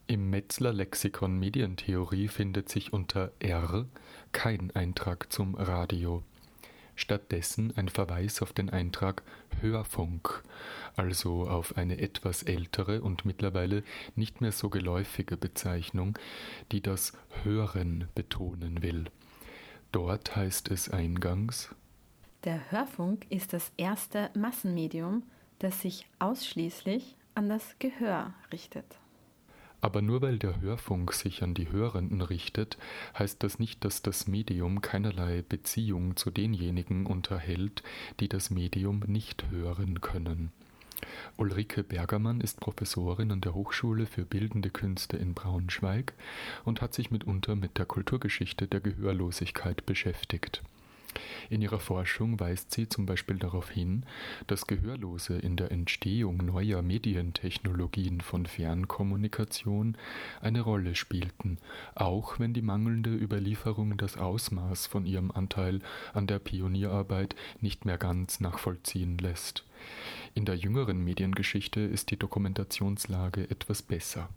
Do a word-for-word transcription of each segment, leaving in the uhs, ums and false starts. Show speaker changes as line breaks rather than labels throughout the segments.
Im Metzler Lexikon Medientheorie findet sich unter R kein Eintrag zum Radio. Stattdessen ein Verweis auf den Eintrag Hörfunk, also auf eine etwas ältere und mittlerweile nicht mehr so geläufige Bezeichnung, die das Hören betonen will. Dort heißt es eingangs:
Der Hörfunk ist das erste Massenmedium, das sich ausschließlich an das Gehör richtet.
Aber nur weil der Hörfunk sich an die Hörenden richtet, heißt das nicht, dass das Medium keinerlei Beziehung zu denjenigen unterhält, die das Medium nicht hören können. Ulrike Bergermann ist Professorin an der Hochschule für Bildende Künste in Braunschweig und hat sich mitunter mit der Kulturgeschichte der Gehörlosigkeit beschäftigt. In ihrer Forschung weist sie zum Beispiel darauf hin, dass Gehörlose in der Entstehung neuer Medientechnologien von Fernkommunikation eine Rolle spielten, auch wenn die mangelnde Überlieferung das Ausmaß von ihrem Anteil an der Pionierarbeit nicht mehr ganz nachvollziehen lässt. In der jüngeren Mediengeschichte ist die Dokumentationslage etwas besser.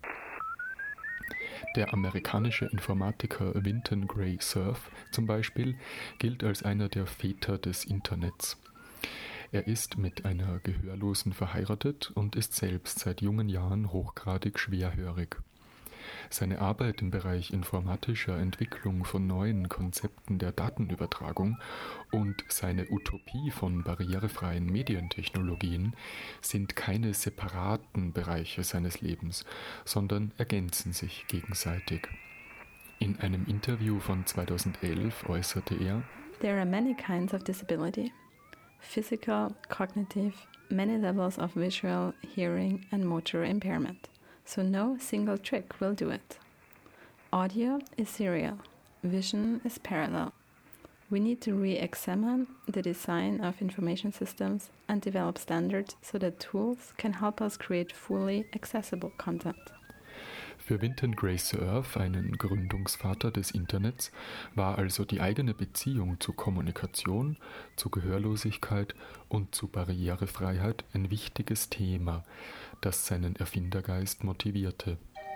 Der amerikanische Informatiker Vinton Gray Cerf zum Beispiel gilt als einer der Väter des Internets. Er ist mit einer Gehörlosen verheiratet und ist selbst seit jungen Jahren hochgradig schwerhörig. Seine Arbeit im Bereich informatischer Entwicklung von neuen Konzepten der Datenübertragung und seine Utopie von barrierefreien Medientechnologien sind keine separaten Bereiche seines Lebens, sondern ergänzen sich gegenseitig. In einem Interview von zweitausendelf äußerte er:
There are many kinds of disability. Physical, cognitive, many levels of visual, hearing and motor impairment. So no single trick will do it. Audio is serial. Vision is parallel. We need to re-examine the design of information systems and develop standards so that tools can help us create fully accessible content.
Für Vinton Gray Cerf, einen Gründungsvater des Internets, war also die eigene Beziehung zu Kommunikation, zu Gehörlosigkeit und zu Barrierefreiheit ein wichtiges Thema, das seinen Erfindergeist motivierte.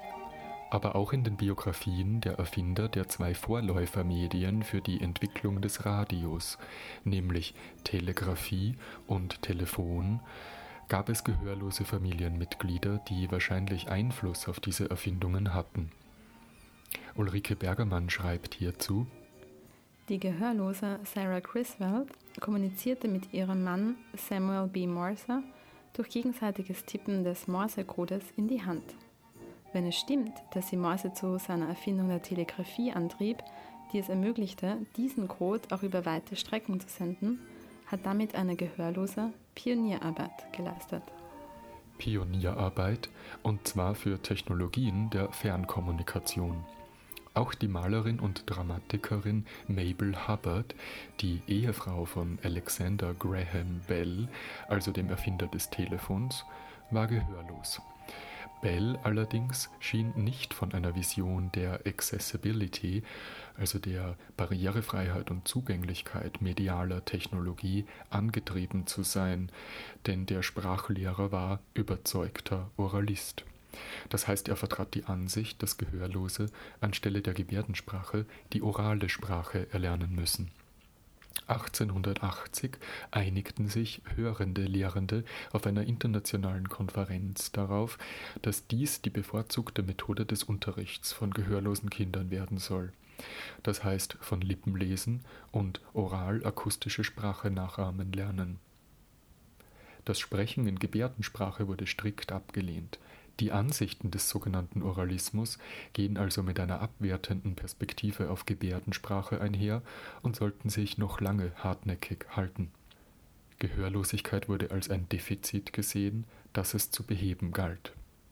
Aber auch in den Biografien der Erfinder der zwei Vorläufermedien für die Entwicklung des Radios, nämlich Telegrafie und Telefon, gab es gehörlose Familienmitglieder, die wahrscheinlich Einfluss auf diese Erfindungen hatten. Ulrike Bergermann schreibt hierzu:
Die gehörlose Sarah Griswold kommunizierte mit ihrem Mann Samuel B. Morse durch gegenseitiges Tippen des Morse-Codes in die Hand. Wenn es stimmt, dass sie Morse zu seiner Erfindung der Telegrafie antrieb, die es ermöglichte, diesen Code auch über weite Strecken zu senden, hat damit eine Gehörlose Pionierarbeit geleistet.
Pionierarbeit, und zwar für Technologien der Fernkommunikation. Auch die Malerin und Dramatikerin Mabel Hubbard, die Ehefrau von Alexander Graham Bell, also dem Erfinder des Telefons, war gehörlos. Bell allerdings schien nicht von einer Vision der Accessibility, also der Barrierefreiheit und Zugänglichkeit medialer Technologie, angetrieben zu sein, denn der Sprachlehrer war überzeugter Oralist. Das heißt, er vertrat die Ansicht, dass Gehörlose anstelle der Gebärdensprache die orale Sprache erlernen müssen. achtzehnhundertachtzig einigten sich hörende Lehrende auf einer internationalen Konferenz darauf, dass dies die bevorzugte Methode des Unterrichts von gehörlosen Kindern werden soll. Das heißt, von Lippenlesen und oral akustische Sprache nachahmen lernen. Das Sprechen in Gebärdensprache wurde strikt abgelehnt. Die Ansichten des sogenannten Oralismus gehen also mit einer abwertenden Perspektive auf Gebärdensprache einher und sollten sich noch lange hartnäckig halten. Gehörlosigkeit wurde als ein Defizit gesehen, das es zu beheben galt.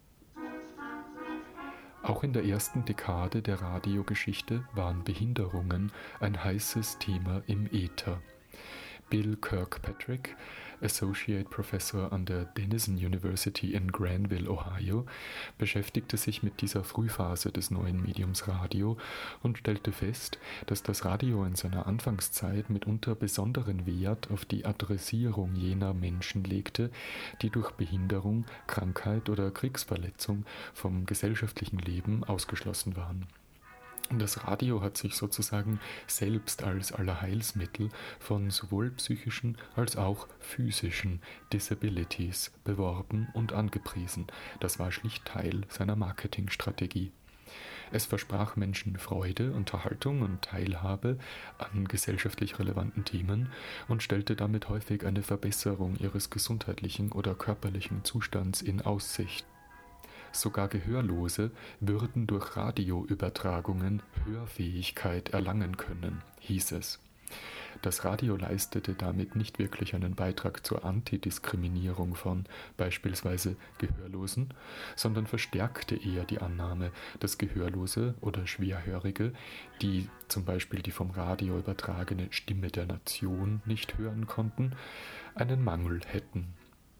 Auch in der ersten Dekade der Radiogeschichte waren Behinderungen ein heißes Thema im Äther. Bill Kirkpatrick, Associate Professor an der Denison University in Granville, Ohio, beschäftigte sich mit dieser Frühphase des neuen Mediums Radio und stellte fest, dass das Radio in seiner Anfangszeit mitunter besonderen Wert auf die Adressierung jener Menschen legte, die durch Behinderung, Krankheit oder Kriegsverletzung vom gesellschaftlichen Leben ausgeschlossen waren. Das Radio hat sich sozusagen selbst als Allerheilsmittel von sowohl psychischen als auch physischen Disabilities beworben und angepriesen. Das war schlicht Teil seiner Marketingstrategie. Es versprach Menschen Freude, Unterhaltung und Teilhabe an gesellschaftlich relevanten Themen und stellte damit häufig eine Verbesserung ihres gesundheitlichen oder körperlichen Zustands in Aussicht. Sogar Gehörlose würden durch Radioübertragungen Hörfähigkeit erlangen können, hieß es. Das Radio leistete damit nicht wirklich einen Beitrag zur Antidiskriminierung von beispielsweise Gehörlosen, sondern verstärkte eher die Annahme, dass Gehörlose oder Schwerhörige, die zum Beispiel die vom Radio übertragene Stimme der Nation nicht hören konnten, einen Mangel hätten.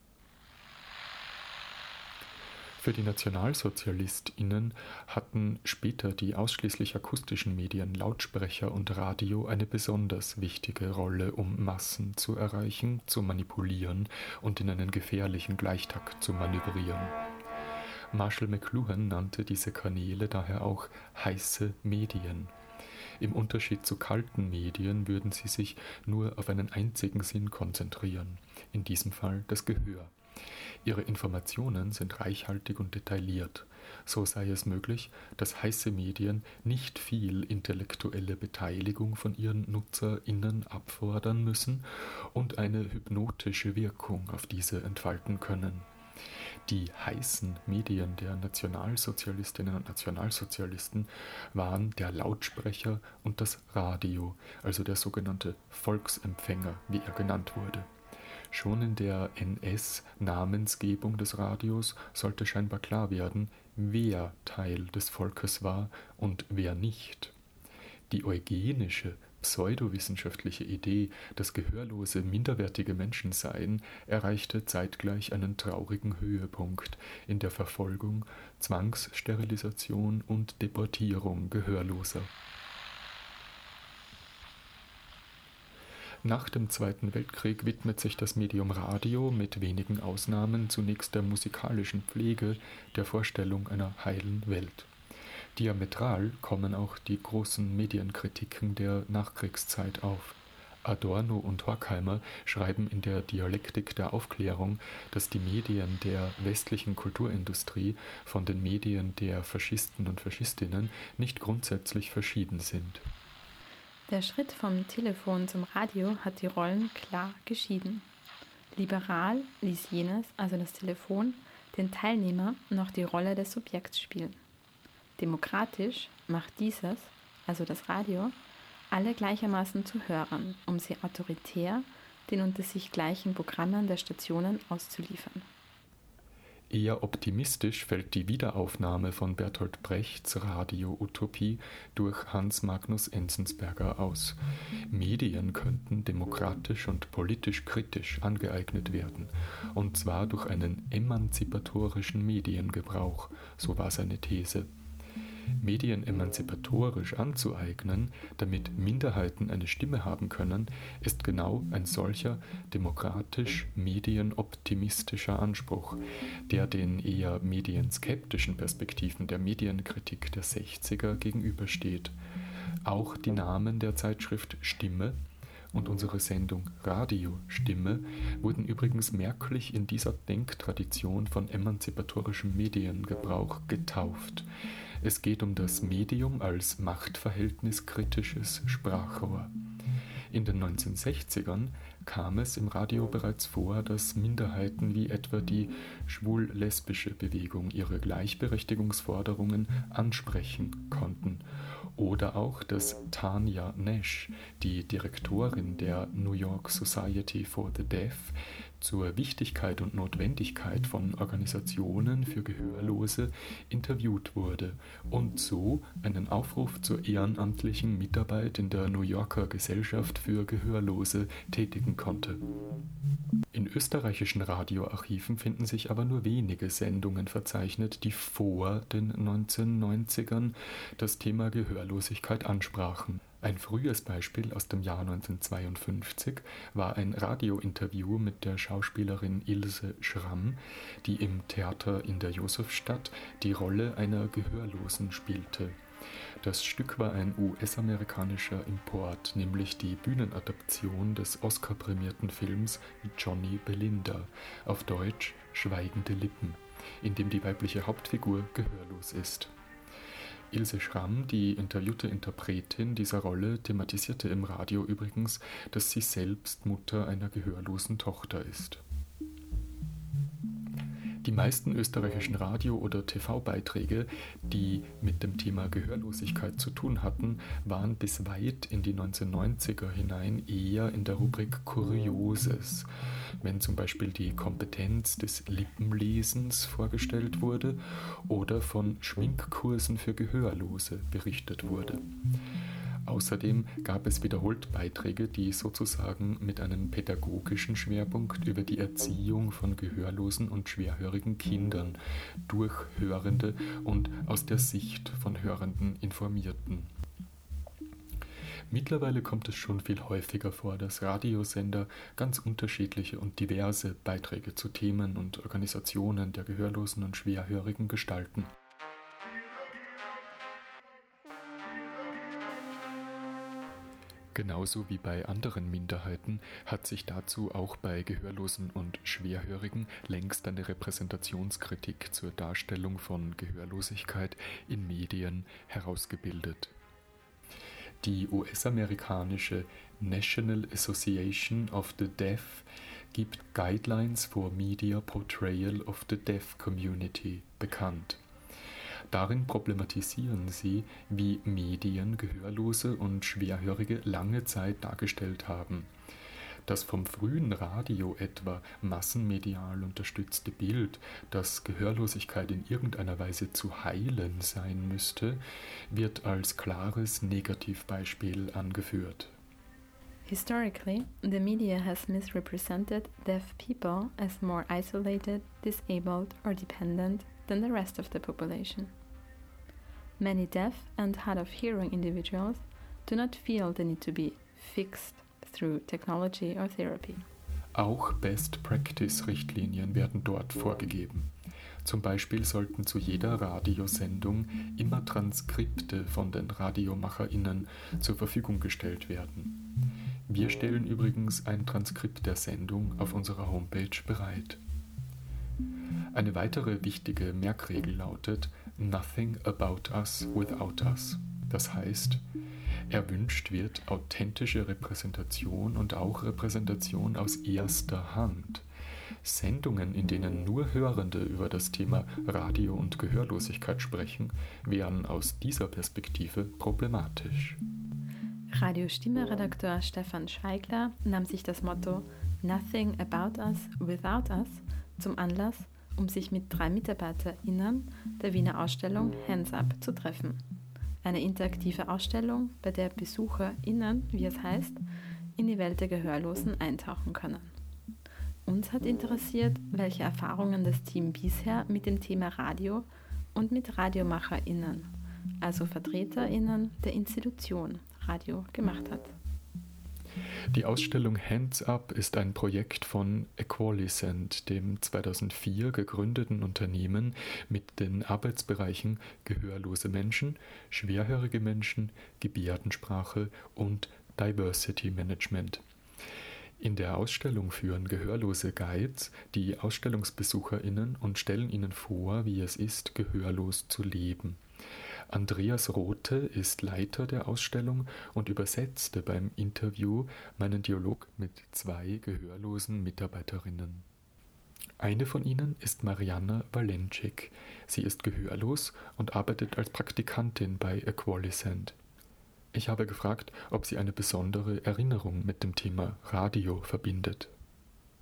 Für die NationalsozialistInnen hatten später die ausschließlich akustischen Medien Lautsprecher und Radio eine besonders wichtige Rolle, um Massen zu erreichen, zu manipulieren und in einen gefährlichen Gleichtakt zu manövrieren. Marshall McLuhan nannte diese Kanäle daher auch heiße Medien. Im Unterschied zu kalten Medien würden sie sich nur auf einen einzigen Sinn konzentrieren, in diesem Fall das Gehör. Ihre Informationen sind reichhaltig und detailliert. So sei es möglich, dass heiße Medien nicht viel intellektuelle Beteiligung von ihren NutzerInnen abfordern müssen und eine hypnotische Wirkung auf diese entfalten können. Die heißen Medien der Nationalsozialistinnen und Nationalsozialisten waren der Lautsprecher und das Radio, also der sogenannte Volksempfänger, wie er genannt wurde. Schon in der N S-Namensgebung des Radios sollte scheinbar klar werden, wer Teil des Volkes war und wer nicht. Die eugenische, pseudowissenschaftliche Idee, dass Gehörlose minderwertige Menschen seien, erreichte zeitgleich einen traurigen Höhepunkt in der Verfolgung, Zwangssterilisation und Deportierung Gehörloser. Nach dem Zweiten Weltkrieg widmet sich das Medium Radio mit wenigen Ausnahmen zunächst der musikalischen Pflege der Vorstellung einer heilen Welt. Diametral kommen auch die großen Medienkritiken der Nachkriegszeit auf. Adorno und Horkheimer schreiben in der Dialektik der Aufklärung, dass die Medien der westlichen Kulturindustrie von den Medien der Faschisten und Faschistinnen nicht grundsätzlich verschieden sind.
Der Schritt vom Telefon zum Radio hat die Rollen klar geschieden. Liberal ließ jenes, also das Telefon, den Teilnehmer noch die Rolle des Subjekts spielen. Demokratisch macht dieses, also das Radio, alle gleichermaßen zu Hörern, um sie autoritär den unter sich gleichen Programmen der Stationen auszuliefern.
Eher optimistisch fällt die Wiederaufnahme von Bertolt Brechts Radio-Utopie durch Hans Magnus Enzensberger aus. Medien könnten demokratisch und politisch kritisch angeeignet werden, und zwar durch einen emanzipatorischen Mediengebrauch, so war seine These. Medien emanzipatorisch anzueignen, damit Minderheiten eine Stimme haben können, ist genau ein solcher demokratisch medienoptimistischer Anspruch, der den eher medienskeptischen Perspektiven der Medienkritik der sechziger gegenübersteht. Auch die Namen der Zeitschrift Stimme und unsere Sendung Radiostimme wurden übrigens merklich in dieser Denktradition von emanzipatorischem Mediengebrauch getauft. Es geht um das Medium als machtverhältniskritisches Sprachrohr. In den neunzehnhundertsechzigern kam es im Radio bereits vor, dass Minderheiten wie etwa die schwul-lesbische Bewegung ihre Gleichberechtigungsforderungen ansprechen konnten. Oder auch, dass Tanya Nash, die Direktorin der New York Society for the Deaf, zur Wichtigkeit und Notwendigkeit von Organisationen für Gehörlose interviewt wurde und so einen Aufruf zur ehrenamtlichen Mitarbeit in der New Yorker Gesellschaft für Gehörlose tätigen konnte. In österreichischen Radioarchiven finden sich aber nur wenige Sendungen verzeichnet, die vor den neunzehnhundertneunzigern das Thema Gehörlosigkeit ansprachen. Ein frühes Beispiel aus dem Jahr neunzehnhundertzweiundfünfzig war ein Radiointerview mit der Schauspielerin Ilse Schramm, die im Theater in der Josefstadt die Rolle einer Gehörlosen spielte. Das Stück war ein U S-amerikanischer Import, nämlich die Bühnenadaption des Oscar-prämierten Films Johnny Belinda, auf Deutsch Schweigende Lippen, in dem die weibliche Hauptfigur gehörlos ist. Ilse Schramm, die interviewte Interpretin dieser Rolle, thematisierte im Radio übrigens, dass sie selbst Mutter einer gehörlosen Tochter ist. Die meisten österreichischen Radio- oder T V-Beiträge, die mit dem Thema Gehörlosigkeit zu tun hatten, waren bis weit in die neunzehnhundertneunziger hinein eher in der Rubrik Kurioses, wenn zum Beispiel die Kompetenz des Lippenlesens vorgestellt wurde oder von Schminkkursen für Gehörlose berichtet wurde. Außerdem gab es wiederholt Beiträge, die sozusagen mit einem pädagogischen Schwerpunkt über die Erziehung von gehörlosen und schwerhörigen Kindern durch Hörende und aus der Sicht von Hörenden informierten. Mittlerweile kommt es schon viel häufiger vor, dass Radiosender ganz unterschiedliche und diverse Beiträge zu Themen und Organisationen der Gehörlosen und Schwerhörigen gestalten. Genauso wie bei anderen Minderheiten hat sich dazu auch bei Gehörlosen und Schwerhörigen längst eine Repräsentationskritik zur Darstellung von Gehörlosigkeit in Medien herausgebildet. Die U S-amerikanische National Association of the Deaf gibt Guidelines for Media Portrayal of the Deaf Community bekannt. Darin problematisieren sie, wie Medien Gehörlose und Schwerhörige lange Zeit dargestellt haben. Das vom frühen Radio etwa massenmedial unterstützte Bild, dass Gehörlosigkeit in irgendeiner Weise zu heilen sein müsste, wird als klares Negativbeispiel angeführt.
Historically, the media has misrepresented deaf people as more isolated, disabled or dependent than the rest of the population. Many deaf and hard of hearing individuals do not feel the need to be fixed through technology or therapy.
Auch Best-Practice-Richtlinien werden dort vorgegeben. Zum Beispiel sollten zu jeder Radiosendung immer Transkripte von den RadiomacherInnen zur Verfügung gestellt werden. Wir stellen übrigens ein Transkript der Sendung auf unserer Homepage bereit. Eine weitere wichtige Merkregel lautet Nothing about us without us. Das heißt, erwünscht wird authentische Repräsentation und auch Repräsentation aus erster Hand. Sendungen, in denen nur Hörende über das Thema Radio- und Gehörlosigkeit sprechen, wären aus dieser Perspektive problematisch.
Radio-Stimme-Redakteur Stefan Schweigler nahm sich das Motto Nothing about us without us zum Anlass, um sich mit drei MitarbeiterInnen der Wiener Ausstellung Hands Up zu treffen. Eine interaktive Ausstellung, bei der BesucherInnen, wie es heißt, in die Welt der Gehörlosen eintauchen können. Uns hat interessiert, welche Erfahrungen das Team bisher mit dem Thema Radio und mit RadiomacherInnen, also VertreterInnen der Institution Radio, gemacht hat.
Die Ausstellung Hands Up ist ein Projekt von Equalisent, dem zweitausendvier gegründeten Unternehmen mit den Arbeitsbereichen gehörlose Menschen, schwerhörige Menschen, Gebärdensprache und Diversity Management. In der Ausstellung führen gehörlose Guides die AusstellungsbesucherInnen und stellen ihnen vor, wie es ist, gehörlos zu leben. Andreas Rothe ist Leiter der Ausstellung und übersetzte beim Interview meinen Dialog mit zwei gehörlosen Mitarbeiterinnen. Eine von ihnen ist Marianna Walenczyk. Sie ist gehörlos und arbeitet als Praktikantin bei Equalisent. Ich habe gefragt, ob sie eine besondere Erinnerung mit dem Thema Radio verbindet.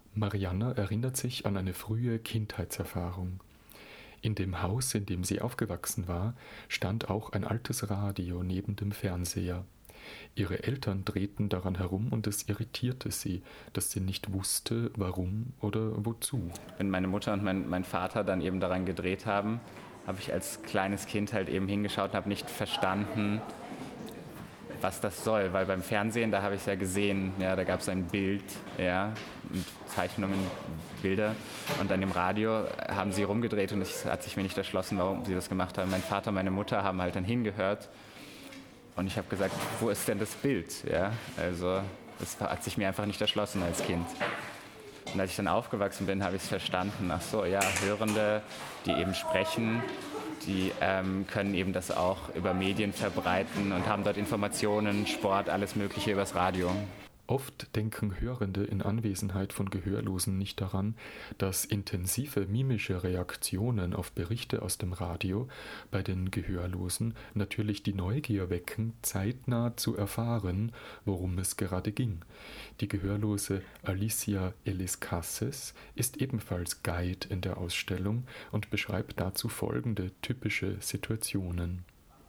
Marianna erinnert sich an eine frühe Kindheitserfahrung. In dem Haus, in dem sie aufgewachsen war, stand auch ein altes Radio neben dem Fernseher. Ihre Eltern drehten daran herum und es irritierte sie, dass sie nicht wusste, warum oder wozu.
Wenn meine Mutter und mein, mein Vater dann eben daran gedreht haben, habe ich als kleines Kind halt eben hingeschaut und habe nicht verstanden, was das soll. Weil beim Fernsehen, da habe ich es ja gesehen, ja, da gab es ein Bild, ja, und Zeichnungen, Bilder. Und an dem Radio haben sie rumgedreht und es hat sich mir nicht erschlossen, warum sie das gemacht haben. Mein Vater und meine Mutter haben halt dann hingehört. Und ich habe gesagt, wo ist denn das Bild? Ja, also das hat sich mir einfach nicht erschlossen als Kind. Und als ich dann aufgewachsen bin, habe ich es verstanden. Ach so, ja, Hörende, die eben sprechen, die ähm, können eben das auch über Medien verbreiten und haben dort Informationen, Sport, alles Mögliche übers Radio.
Oft denken Hörende in Anwesenheit von Gehörlosen nicht daran, dass intensive mimische Reaktionen auf Berichte aus dem Radio bei den Gehörlosen natürlich die Neugier wecken, zeitnah zu erfahren, worum es gerade ging. Die Gehörlose Alicia Eliscasses ist ebenfalls Guide in der Ausstellung und beschreibt dazu folgende typische Situationen.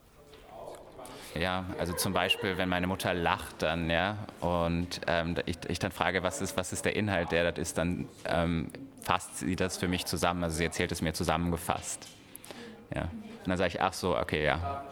Ja, also zum Beispiel, wenn meine Mutter lacht dann, ja, und ähm, ich, ich dann frage, was ist, was ist der Inhalt, der das ist, dann ähm, fasst sie das für mich zusammen, also sie erzählt es mir zusammengefasst. Ja. Und dann sage ich, ach so, okay, ja.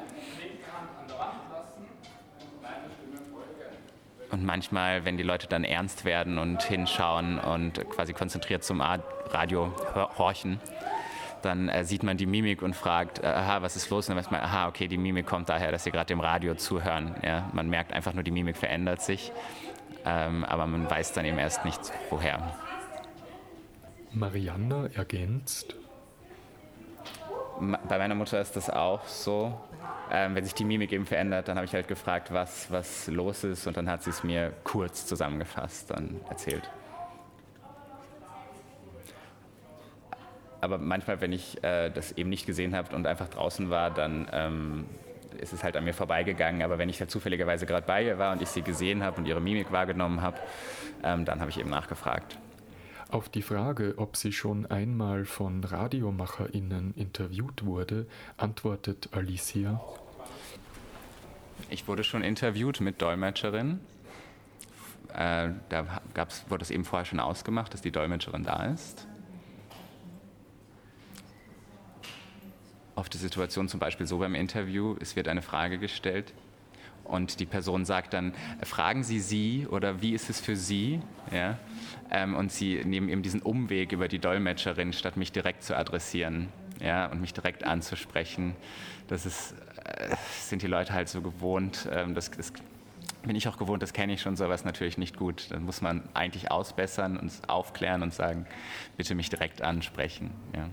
Und manchmal, wenn die Leute dann ernst werden und hinschauen und quasi konzentriert zum Radio horchen, dann äh, sieht man die Mimik und fragt, äh, aha, was ist los? Und dann weiß man, aha, okay, die Mimik kommt daher, dass sie gerade dem Radio zuhören. Ja? Man merkt einfach nur, die Mimik verändert sich, ähm, aber man weiß dann eben erst nicht, woher.
Marianna ergänzt.
Bei meiner Mutter ist das auch so. Ähm, wenn sich die Mimik eben verändert, dann habe ich halt gefragt, was, was los ist, und dann hat sie es mir kurz zusammengefasst dann erzählt. Aber manchmal, wenn ich äh, das eben nicht gesehen habe und einfach draußen war, dann ähm, ist es halt an mir vorbeigegangen. Aber wenn ich da zufälligerweise gerade bei ihr war und ich sie gesehen habe und ihre Mimik wahrgenommen habe, ähm, dann habe ich eben nachgefragt.
Auf die Frage, ob sie schon einmal von RadiomacherInnen interviewt wurde, antwortet Alicia:
Ich wurde schon interviewt mit Dolmetscherin. Äh, da gab's, wurde es eben vorher schon ausgemacht, dass die Dolmetscherin da ist. Auf die Situation zum Beispiel so beim Interview, es wird eine Frage gestellt und die Person sagt dann, fragen Sie sie oder wie ist es für Sie? Ja? Ähm, und sie nehmen eben diesen Umweg über die Dolmetscherin, statt mich direkt zu adressieren, ja, und mich direkt anzusprechen. Das ist, äh, sind die Leute halt so gewohnt, ähm, das, das bin ich auch gewohnt, das kenne ich schon, sowas natürlich nicht gut. Dann muss man eigentlich ausbessern und aufklären und sagen, bitte mich direkt ansprechen. Ja.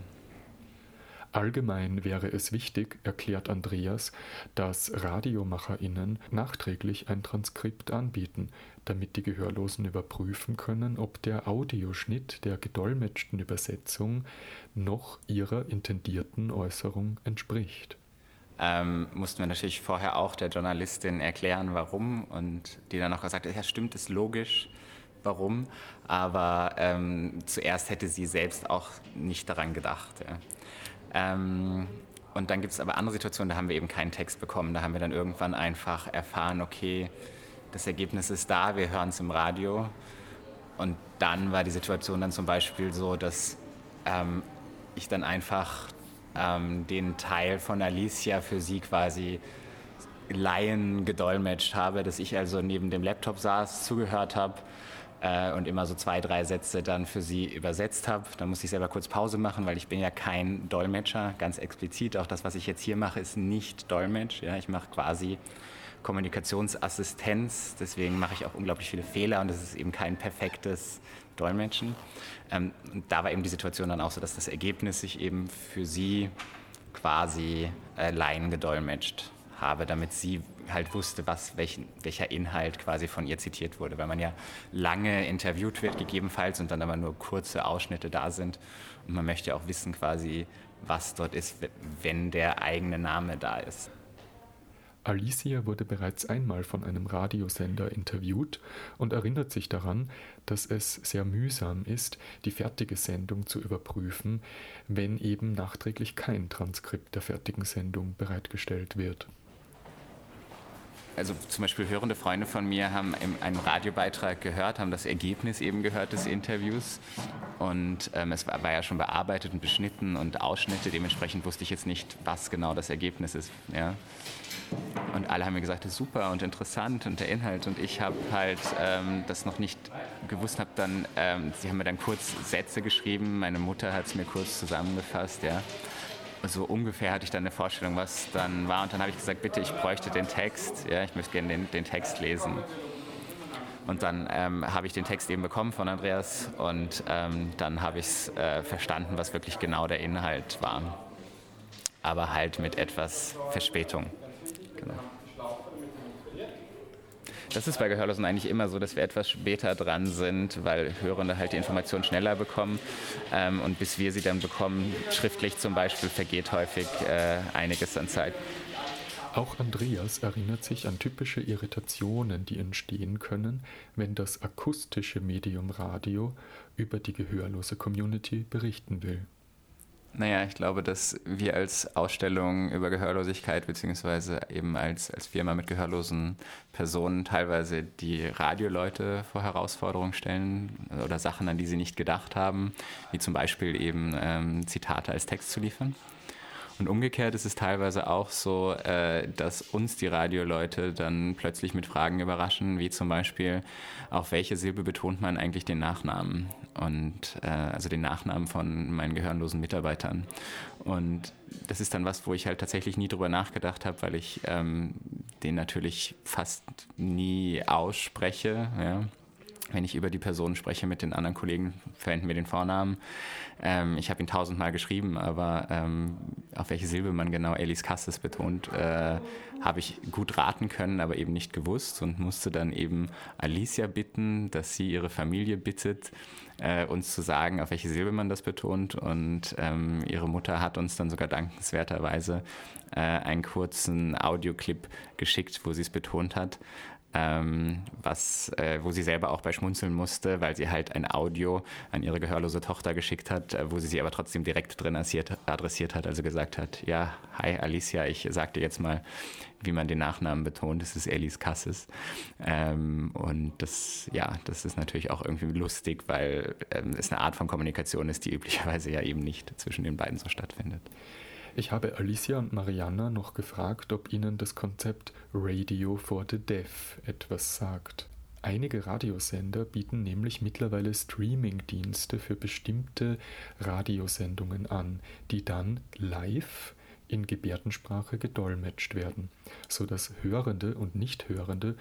Allgemein wäre es wichtig, erklärt Andreas, dass RadiomacherInnen nachträglich ein Transkript anbieten, damit die Gehörlosen überprüfen können, ob der Audioschnitt der gedolmetschten Übersetzung noch ihrer intendierten Äußerung entspricht.
Ähm, mussten wir natürlich vorher auch der Journalistin erklären, warum, und die dann auch gesagt hat, ja stimmt, ist logisch, warum, aber ähm, zuerst hätte sie selbst auch nicht daran gedacht. Ja. Ähm, und dann gibt es aber andere Situationen, da haben wir eben keinen Text bekommen. Da haben wir dann irgendwann einfach erfahren, okay, das Ergebnis ist da, wir hören es im Radio. Und dann war die Situation dann zum Beispiel so, dass ähm, ich dann einfach ähm, den Teil von Alicia für sie quasi Laien gedolmetscht habe, dass ich also neben dem Laptop saß, zugehört habe, und immer so zwei, drei Sätze dann für sie übersetzt habe. Dann musste ich selber kurz Pause machen, weil ich bin ja kein Dolmetscher, ganz explizit. Auch das, was ich jetzt hier mache, ist nicht Dolmetsch. Ja, ich mache quasi Kommunikationsassistenz, deswegen mache ich auch unglaublich viele Fehler und es ist eben kein perfektes Dolmetschen. Ähm, und da war eben die Situation dann auch so, dass das Ergebnis sich eben für sie quasi äh, Laien gedolmetscht habe, damit sie halt wusste, was, welchen, welcher Inhalt quasi von ihr zitiert wurde, weil man ja lange interviewt wird gegebenenfalls und dann aber nur kurze Ausschnitte da sind und man möchte ja auch wissen quasi, was dort ist, wenn der eigene Name da ist.
Alicia wurde bereits einmal von einem Radiosender interviewt und erinnert sich daran, dass es sehr mühsam ist, die fertige Sendung zu überprüfen, wenn eben nachträglich kein Transkript der fertigen Sendung bereitgestellt wird.
Also zum Beispiel hörende Freunde von mir haben einen Radiobeitrag gehört, haben das Ergebnis eben gehört des Interviews und ähm, es war, war ja schon bearbeitet und beschnitten und Ausschnitte, dementsprechend wusste ich jetzt nicht, was genau das Ergebnis ist. Ja. Und alle haben mir gesagt, das ist super und interessant und der Inhalt und ich habe halt ähm, das noch nicht gewusst, habe dann, ähm, sie haben mir dann kurz Sätze geschrieben, meine Mutter hat es mir kurz zusammengefasst, ja. So ungefähr hatte ich dann eine Vorstellung, was dann war. Und dann habe ich gesagt, bitte, ich bräuchte den Text. Ja, ich möchte gerne den, den Text lesen. Und dann ähm, habe ich den Text eben bekommen von Andreas. Und ähm, dann habe ich es äh, verstanden, was wirklich genau der Inhalt war. Aber halt mit etwas Verspätung. Genau. Das ist bei Gehörlosen eigentlich immer so, dass wir etwas später dran sind, weil Hörende halt die Informationen schneller bekommen. Ähm, und bis wir sie dann bekommen, schriftlich zum Beispiel, vergeht häufig äh, einiges an Zeit.
Auch Andreas erinnert sich an typische Irritationen, die entstehen können, wenn das akustische Medium Radio über die gehörlose Community berichten will.
Naja, ich glaube, dass wir als Ausstellung über Gehörlosigkeit beziehungsweise eben als, als Firma mit gehörlosen Personen teilweise die Radioleute vor Herausforderungen stellen oder Sachen, an die sie nicht gedacht haben, wie zum Beispiel eben ähm, Zitate als Text zu liefern. Und umgekehrt ist es teilweise auch so, äh, dass uns die Radioleute dann plötzlich mit Fragen überraschen, wie zum Beispiel, auf welche Silbe betont man eigentlich den Nachnamen? Und äh, also den Nachnamen von meinen gehörlosen Mitarbeitern. Und das ist dann was, wo ich halt tatsächlich nie drüber nachgedacht habe, weil ich ähm, den natürlich fast nie ausspreche, ja. Wenn ich über die Person spreche mit den anderen Kollegen, verwenden wir den Vornamen. Ähm, ich habe ihn tausendmal geschrieben, aber ähm, auf welche Silbe man genau Elis Cassis betont, äh, habe ich gut raten können, aber eben nicht gewusst und musste dann eben Alicia bitten, dass sie ihre Familie bittet, äh, uns zu sagen, auf welche Silbe man das betont. Und ähm, ihre Mutter hat uns dann sogar dankenswerterweise äh, einen kurzen Audioclip geschickt, wo sie es betont hat. Ähm, was, äh, wo sie selber auch bei schmunzeln musste, weil sie halt ein Audio an ihre gehörlose Tochter geschickt hat, äh, wo sie sie aber trotzdem direkt drin adressiert, adressiert hat, also gesagt hat, ja, hi Alicia, ich sag dir jetzt mal, wie man den Nachnamen betont, das ist Elis Cassis. Ähm, und das, ja, das ist natürlich auch irgendwie lustig, weil ähm, es eine Art von Kommunikation ist, die üblicherweise ja eben nicht zwischen den beiden so stattfindet.
Ich habe Alicia und Marianna noch gefragt, ob ihnen das Konzept Radio for the Deaf etwas sagt. Einige Radiosender bieten nämlich mittlerweile Streaming-Dienste für bestimmte Radiosendungen an, die dann live in Gebärdensprache gedolmetscht werden, sodass Hörende und Nichthörende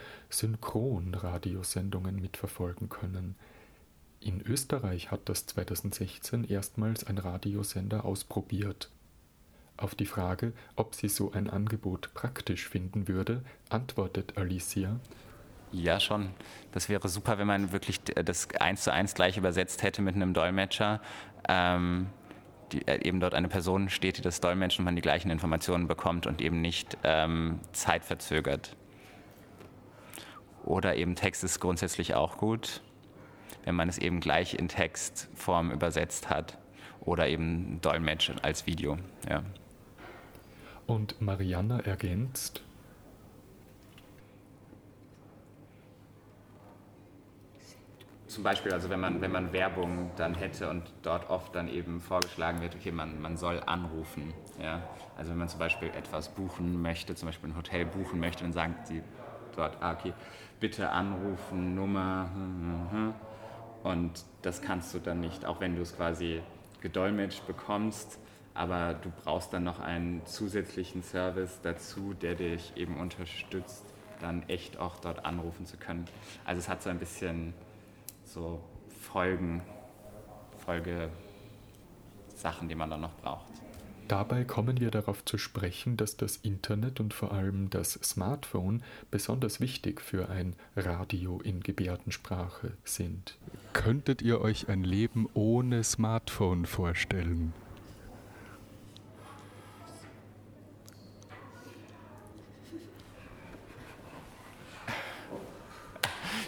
Synchron-Radiosendungen mitverfolgen können. In Österreich hat das zweitausendsechzehn erstmals ein Radiosender ausprobiert. Auf die Frage, ob sie so ein Angebot praktisch finden würde, antwortet Alicia:
Ja, schon. Das wäre super, wenn man wirklich das eins zu eins gleich übersetzt hätte mit einem Dolmetscher. Ähm, die, äh, eben dort eine Person steht, die das dolmetscht und man die gleichen Informationen bekommt und eben nicht ähm, zeitverzögert. Oder eben Text ist grundsätzlich auch gut, wenn man es eben gleich in Textform übersetzt hat. Oder eben Dolmetsch als Video, ja.
Und Marianna ergänzt:
Zum Beispiel, also wenn man, wenn man Werbung dann hätte und dort oft dann eben vorgeschlagen wird, okay, man, man soll anrufen. Ja? Also wenn man zum Beispiel etwas buchen möchte, zum Beispiel ein Hotel buchen möchte, dann sagen sie dort, ah, okay, bitte anrufen, Nummer, hm, hm, hm. Und das kannst du dann nicht, auch wenn du es quasi gedolmetscht bekommst, aber du brauchst dann noch einen zusätzlichen Service dazu, der dich eben unterstützt, dann echt auch dort anrufen zu können. Also es hat so ein bisschen so Folgen, Folgesachen, die man dann noch braucht.
Dabei kommen wir darauf zu sprechen, dass das Internet und vor allem das Smartphone besonders wichtig für ein Radio in Gebärdensprache sind. Könntet ihr euch ein Leben ohne Smartphone vorstellen?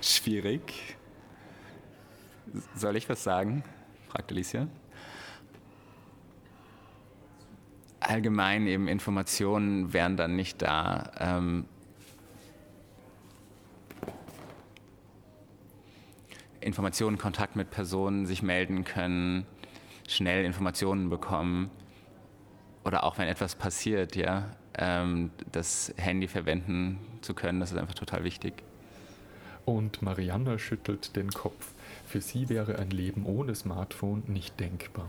Schwierig. Soll ich was sagen? Fragt Alicia. Allgemein eben Informationen wären dann nicht da. Ähm, Informationen, Kontakt mit Personen, sich melden können, schnell Informationen bekommen oder auch wenn etwas passiert, ja, ähm, das Handy verwenden zu können, das ist einfach total wichtig.
Und Marianna schüttelt den Kopf. Für sie wäre ein Leben ohne Smartphone nicht denkbar.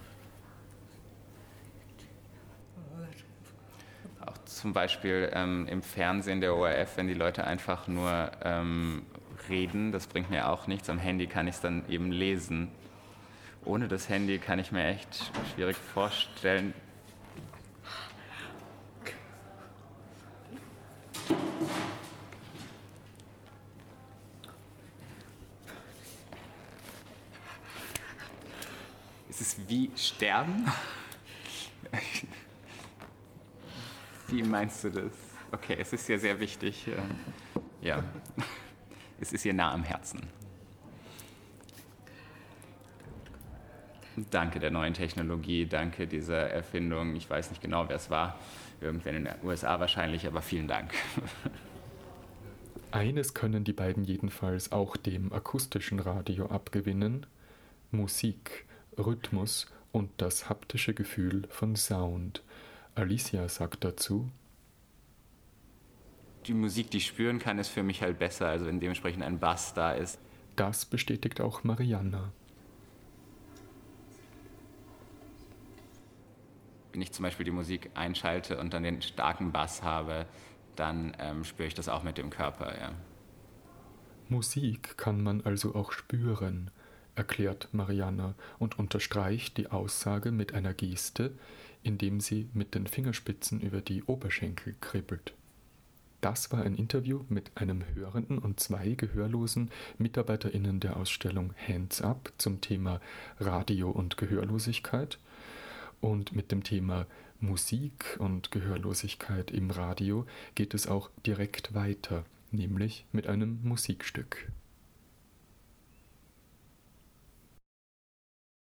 Auch zum Beispiel ähm, im Fernsehen der O R F, wenn die Leute einfach nur ähm, reden, das bringt mir auch nichts. Am Handy kann ich es dann eben lesen. Ohne das Handy kann ich mir echt schwierig vorstellen. Es ist wie Sterben? Wie meinst du das? Okay, es ist ja sehr wichtig. Ja, es ist ihr nah am Herzen. Danke der neuen Technologie, danke dieser Erfindung. Ich weiß nicht genau, wer es war. Irgendwann in den U S A wahrscheinlich, aber vielen Dank.
Eines können die beiden jedenfalls auch dem akustischen Radio abgewinnen: Musik, Rhythmus und das haptische Gefühl von Sound. Alicia sagt dazu:
Die Musik, die ich spüren kann, ist für mich halt besser, also wenn dementsprechend ein Bass da ist.
Das bestätigt auch Marianna.
Wenn ich zum Beispiel die Musik einschalte und dann den starken Bass habe, dann ähm, spüre ich das auch mit dem Körper, ja.
Musik kann man also auch spüren, erklärt Marianna und unterstreicht die Aussage mit einer Geste, indem sie mit den Fingerspitzen über die Oberschenkel kribbelt. Das war ein Interview mit einem hörenden und zwei gehörlosen MitarbeiterInnen der Ausstellung Hands Up zum Thema Radio und Gehörlosigkeit. Und mit dem Thema Musik und Gehörlosigkeit im Radio geht es auch direkt weiter, nämlich mit einem Musikstück.